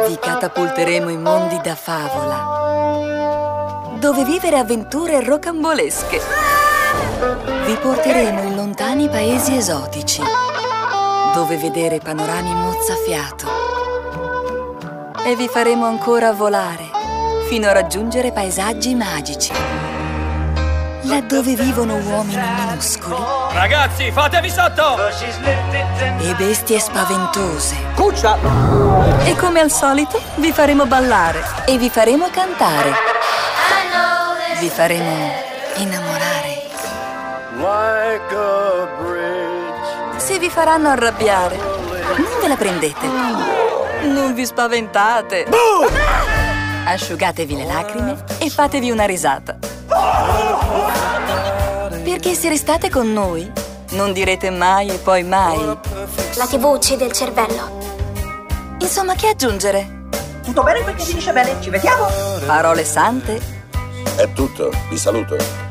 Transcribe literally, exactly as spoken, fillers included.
Vi catapulteremo in mondi da favola, dove vivere avventure rocambolesche. Vi porteremo in lontani paesi esotici, dove vedere panorami mozzafiato. E vi faremo ancora volare, fino a raggiungere paesaggi magici, laddove vivono uomini minuscoli. Ragazzi, fatevi sotto! E bestie spaventose. Cuccia! E come al solito, vi faremo ballare e vi faremo cantare. Vi faremo innamorare. Se vi faranno arrabbiare, non ve la prendete. Non vi spaventate. Asciugatevi le lacrime e fatevi una risata. Perché se restate con noi, non direte mai e poi mai. La tivù uccide il cervello. Insomma, che aggiungere? Tutto bene quel che finisce bene, ci vediamo! Parole sante. È tutto, vi saluto.